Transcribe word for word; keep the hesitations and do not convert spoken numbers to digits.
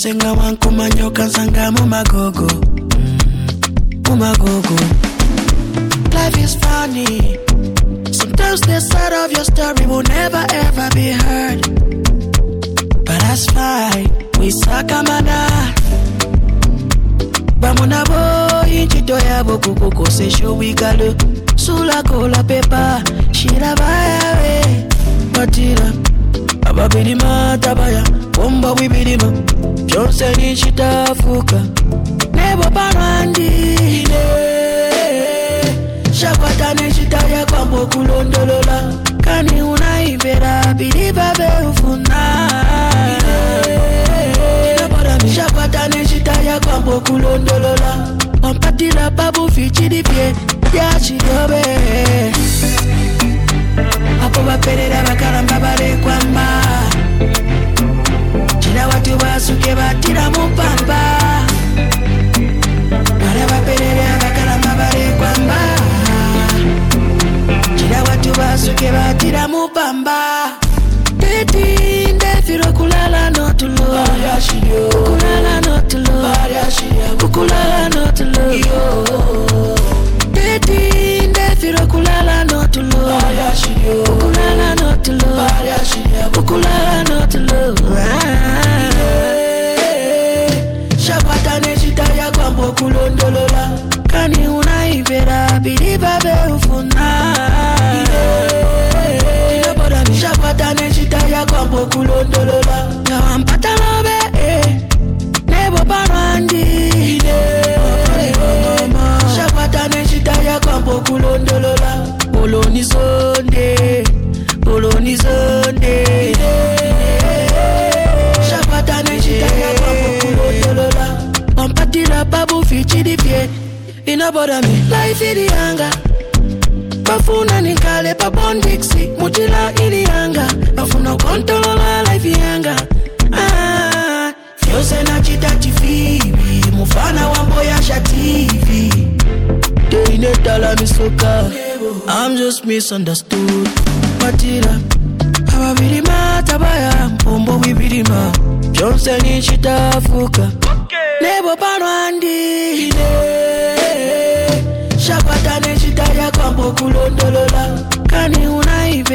Senga wanku manyoka sanga mumagogo. Mumagogo. Life is funny. Sometimes the side of your story will never ever be heard. But that's fine. We suck a mana. Bamuna bo inchito ya boku koko se show we galo. Sula kola pepa. Shira baya we. Batira. Ababirima tabaya. Bomba wibirima. Johnson inchita fuka. Nebo parandi. Shakwata neshita ya kwambo kulondolola. Kani unaibera. Biliba be ufuna. Shakwata neshita ya kwambo kulondolola. Wampatila babu fichidi pie. Ya chidobe. Apo baperera bakaramba bare kwamba. Chila watu basuke batira mupamba. Bara baperera bakaramba bare kwamba. Chila watu basuke batira mupamba. Teti ndefiro kulala no to love. Kulala no to love. Kulala no to love. Teti ndefiro kulala no to love. Kulala no to love. Kulala no to love. Shakwata neshita ya kwambo kulondolola. Kani unaibera biliba be ufuna. Shakwata neshita ya kwambo kulondolola. Ya wampata lobe eh. Nebo parandi. Shakwata neshita ya kwambo kulondolola. Poloni zonde. Poloni zonde. Shakwata neshita ya kwambo kulondolola. Wampatila babu fichidi pie. Inabora me life ili anga. Bafuna nikale pa bondixi. Mutila ili anga. Bafuna kontolola life yanga. Ah, Fyose na chita chifibi. Mufana wambo ya shativi. Deinetala misoka. I'm just misunderstood. Matira ababirima tabaya. Mpombo wibirima. Johnson inchita fuka. Nebo parwandi. Shakwata neshita ya kwambo kulondolola. Kani unaibe